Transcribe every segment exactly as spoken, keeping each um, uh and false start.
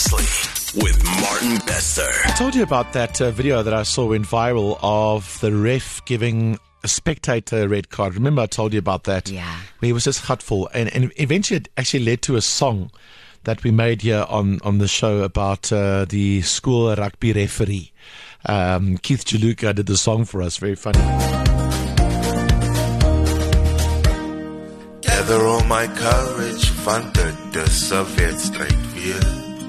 Nicely with Martin Bester. I told you about that uh, video that I saw went viral of the ref giving a spectator a red card. Remember I told you about that? Yeah. Where he was just hurtful. And, and eventually it actually led to a song that we made here on, on the show about uh, the school rugby referee. Um, Keith Jaluka did the song for us. Very funny. Gather all my courage, van dit dis 'n wedstryd weer.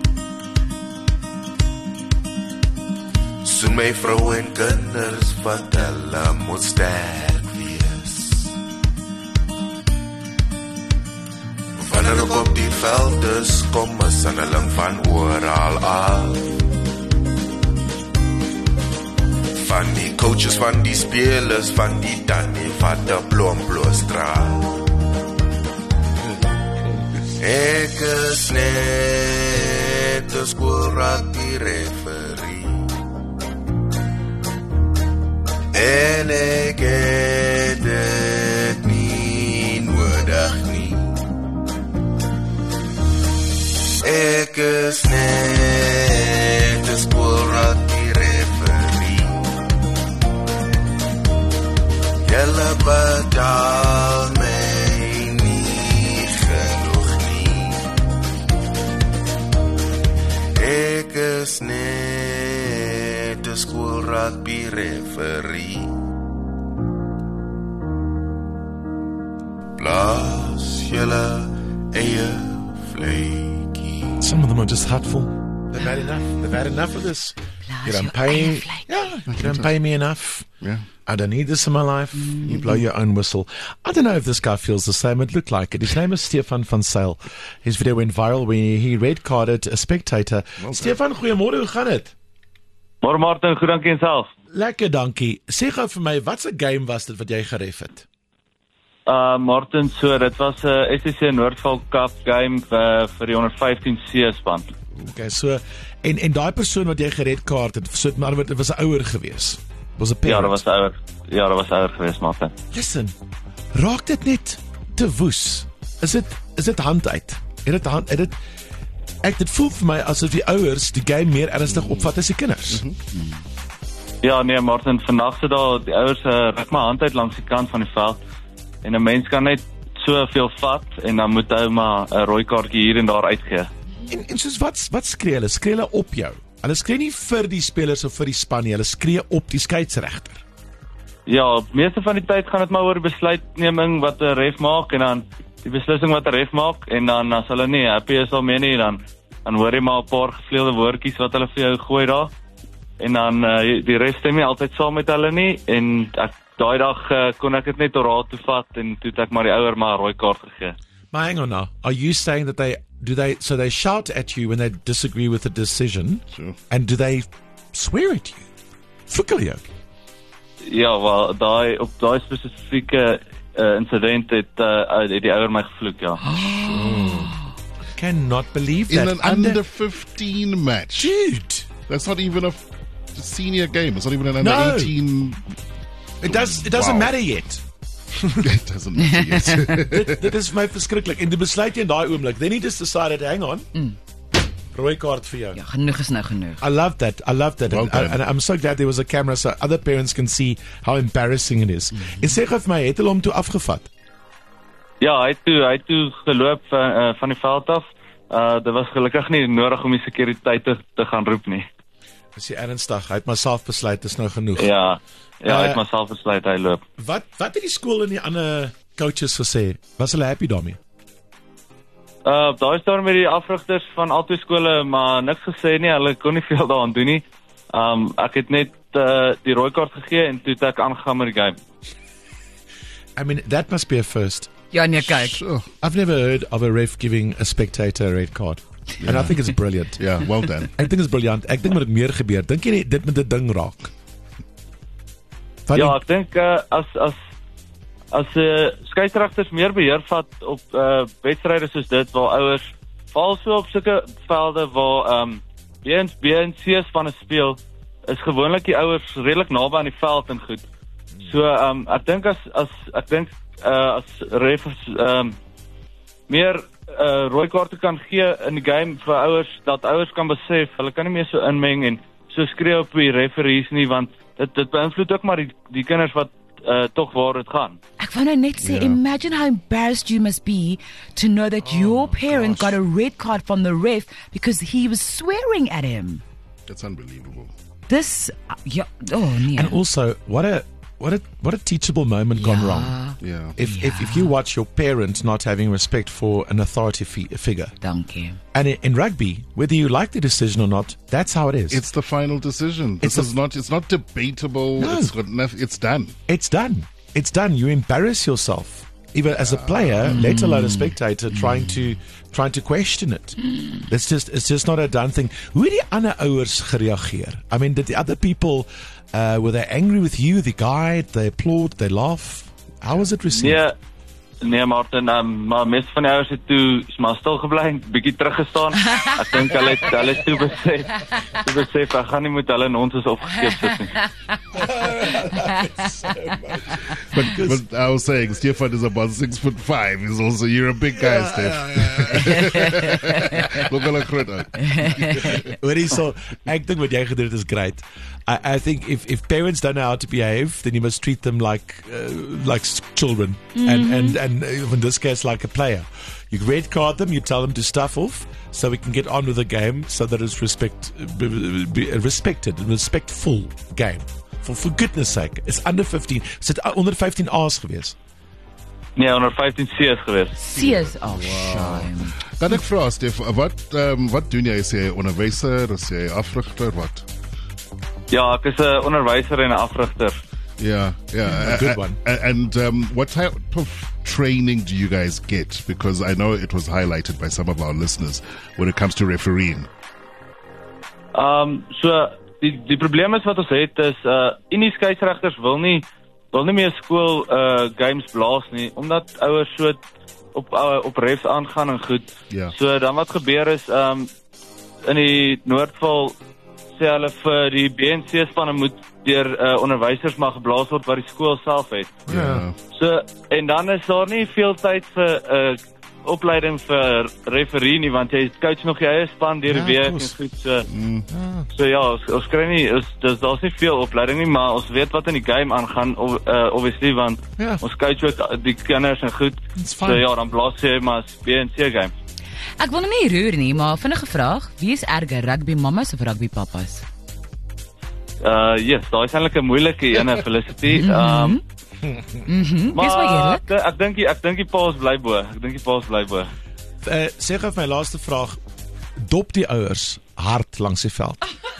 So my vrou en kinders wat hulle moet sterk wees. Wanneer ek op die veld is, kom 'n sinneling van oral af. Van die coaches, van die spelers, van die tannie wat die blom bloosdra. Ek is net 'n skool rugby referee. En ek het dit nie nodig nie. Ek is net 'n skool rugby referee. Julle betaal my nie genoeg nie. Ek is net 'n skool rugby referee. Blaas julle eie vletjie. Some of them are just hurtful. They've had enough. They've had enough of this. You don't pay, yeah, you don't pay me enough. Yeah. I don't need this in my life. Mm-hmm. You blow your own whistle. I don't know if this guy feels the same. It looked like it. His name is Stefan van Zyl. His video went viral when he red-carded a spectator. Well, Stefan, goeiemôre, hoe gaan dit? Môre Martin, goed dankie en self. Lekker, dankie. Sê gou vir my, wat 'n game was dit wat jy geref het? Uh Martin, so dit was 'n uh, S C C Noordval Cup game uh, vir die onder vyftien C span. Okay, so en en daai persoon wat jy geredkaart het, so maar dit was 'n ouer gewees. Was 'n parent. Ja, dit was ouer. Ja, dit was ouer geweest, Martin. Listen. Raak dit net te woes? Is dit is dit hand uit? Het dit hand het dit ek dit voel vir my asof die ouers die game meer ernstig opvat as die kinders. Mm-hmm. Ja, nee Martin, vandag sit daar die ouers uh, ruk my hand uit langs die kant van die veld. En 'n mens kan net soveel vat en dan moet hy maar 'n rooi kaartjie hier en daar uitgee. En en soos wat wat skree hulle? Skree hulle op jou? Hulle skree nie vir die spelers of vir die span nie, hulle skree op die skeieregter. Ja, meeste van die tyd gaan dit maar oor besluitneming wat 'n ref maak en dan die beslissing wat 'n ref maak en dan as hulle nie happy is daarmee nie, dan dan hoor jy maar 'n paar gevleelde woordjies wat hulle vir jou gooi daar. En dan uh, die ref stem nie altyd saam met hulle nie en ek daai dag uh, kon ek dit net op raad toe vat en toe het ek maar die ouer maar 'n rooi kaart gegee. Maar hang on now, are you saying that they do they so they shout at you when they disagree with the decision? Sure. And do they swear at you? Fikkel jy ook? Ja, wel daai op daai spesifieke uh, incident het uh, het die ouer my gevloek, ja. Cannot believe In that. an under fifteen match. Dude, That's not even a f- senior game. It's not even an under No. eighteen. it does it doesn't Wow. matter yet. It doesn't matter yet. dit, dit is my verskriklik. En die besluit jy in daai oomblik. Then he just decided, hang on. Mm. Rooi kaart vir jou. Ja, genoeg is nou genoeg. I love that. I love that. Well and, done. and I'm so glad there was a camera so other parents can see how embarrassing it is. Mm-hmm. En sê gou vir my, het hulle hom toe afgevat? Ja, hy het toe hy het toe geloop van uh, van die veld af. Uh dit was gelukkig nie nodig om die sekuriteit te, te gaan roep nie. Is hy ernstig? Hy het maar self besluit, dis nou genoeg. Ja. Ja, hy het Uh, maar self besluit hy loop. Wat wat het die skool en die ander coaches gesê? Was hulle happy daarmee? Uh daar is daar met die afrigters van albei skole maar niks gesê nie. Hulle kon nie veel daaraan doen nie. Um ek het net uh, die rooi kaart gegee en toe het ek aangegaan met die game. I mean, that must be a first. Ja, nee, kyk. Sure. I've never heard of a ref giving a spectator a red card. And I think it's brilliant. Yeah, well done. Ek dink dit is briljant. Ek dink moet dit meer gebeur. Dink jy nie dit met 'n ding raak? Van Ja, die- ek dink uh, as as as uh, skeieregters meer beheer vat op uh, wedstryde soos dit waar ouers veral so op sulke velde waar ehm um, B en B en C spanne speel, is gewoonlik die ouers redelik naby aan die veld en goed. So ehm um, ek dink as as ek dink uh, as refs ehm um, meer uh, rooi kaarte kan gee in die game vir ouers, dat ouers kan besef, hulle kan nie meer so inmeng en so skree op die referees nie, want dit, dit beïnvloed ook maar die, die kinders wat uh, toch waar het gaan. Ek wou nou net sê, Yeah. imagine how embarrassed you must be to know that Oh, your parent gosh. got a red card from the ref because he was swearing at him. It's unbelievable. This, uh, yeah, oh nee. And also, what a what a what a teachable moment gone Ja. wrong. Yeah. If, if if you watch your parents not having respect for an authority fi- figure, Dankie. and in, in rugby, whether you like the decision or not, that's how it is. It's the final decision. This It's is a- not. It's not debatable. No. It's got noth- It's done. It's done. It's done. You embarrass yourself, even as a player, let alone a spectator, trying to trying to question it. It's just it's just not a done thing. Hoe het die ander ouers gereageer? I mean, did the other people uh, were they angry with you? The guy, they applaud, they laugh. How was it received? Nee, nee Martin, um, maar meeste van die ouers het toe is maar stil gebly, bietjie teruggestaan. Ek dink hulle het hulle het toe besef, toe besef ek gaan nie met hulle in ons is opgeskeep sit nie. But, but I was saying, Stefan is about six foot five. He's also you're a big guy, Steph. Look at that. Hoorie, so ek dink wat jy gedoen het is great. I, I think if, if parents don't know how to behave, then you must treat them like uh, like s- children, and and and uh, in this case like a player. You red card them, you tell them to stuff off, so we can get on with the game, so that it's respect be, be, a respected, a respectful game. For for goodness sake, it's under fifteen. Is dit onder fifteen A's gewees? Nee, onder vyftien C's gewees. Seers, oh shame. Kan ek vra, Stef, wat um, wat doen jy? Is jy onderwyser? Is jy afrigter? Wat? Ja, ek is 'n onderwyser en 'n afrigter. Yeah, yeah. A good A- one. a- And um, what type of training do you guys get? Because I know it was highlighted by some of our listeners when it comes to refereeing. Um so die die probleem is wat ons het is uh Unie skeieregters wil nie wil nie meer skool uh games blaas nie omdat ouers so op uh, op refs aangaan en goed. Ja. So dan wat gebeur is um in die Noordval sê hulle vir die B en C spanne moet deur uh, onderwysers mag geblaas word wat die skool self het. Yeah. So en dan is daar nie veel tyd vir 'n uh, opleiding vir referee nie want jy coach nog jou eie span deur die Ja, week of en course. goed so. So ja, ons, ons kry nie ons dis daar's nie veel opleiding nie, maar ons weet wat in die game aangaan of, uh, obviously want Ja. ons coach ook die kinders en goed. It's So fine. ja, dan blaas jy maar B en C game. Ek wil nou nie roer nie, maar vinnige vraag, wie is erger, rugby mammas of rugby pappas? Uh yes, daai is eintlik 'n moeilike ene Felicity. Um Mhm. Dis maar maar eerlik. ek, ek dink die- ek dink die paas bly bo. Ek dink die paas bly bo. Uh, sê gou vir my laaste vraag. Dop die ouers hard langs die veld.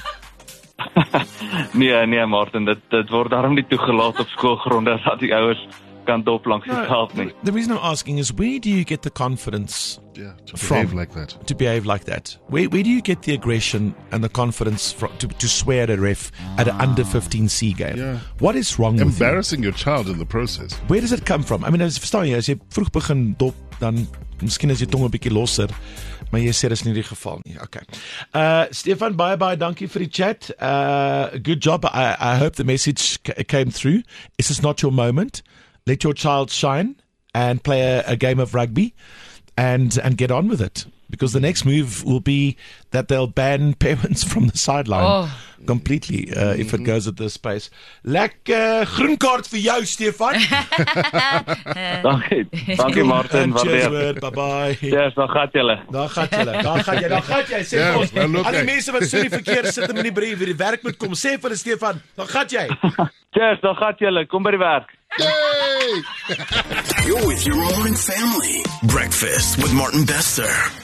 Nee, nee Martin, dit dit word daarom nie toegelaat op skoolgronde dat die ouers kan dop langs die veld nie. The reason I'm asking is, where do you get the confidence Yeah, to From- behave like that. to behave like that? Where where do you get the aggression and the confidence fro- to to swear at a ref at an under fifteen C game? Yeah. What is wrong with you? Embarrassing your child in the process. Where does it come from? I mean, as verstaan jy, as jy vroeg begin dop, dan miskien is jy tong 'n bietjie losser, maar jy sê dis nie die geval nie. Okay. Uh Stefan, baie baie dankie vir die chat. Uh good job. I I hope the message c- came through. This is not your moment. Let your child shine and play a, a game of rugby and and get on with it, because the next move will be that they'll ban parents from the sideline Oh. completely uh, if it goes at this pace. Lekker groen kaart vir jou, Stefan. Dankie. Dankie Martin, And cheers, waardeer. word. Bye bye. Cheers, dan gaan julle. Daar gaan jy, daar gaan jy, daar gaan jy. Sê Ja, vir ons, nou loop al die jy. mense wat so in die verkeer sit en in die brief vir die werk moet kom, sê vir hulle Stefan, daar gaan jy. Cheers, dan gaan julle. Kom by die werk. Yay! You're with your morning family. Breakfast with Martin Bester.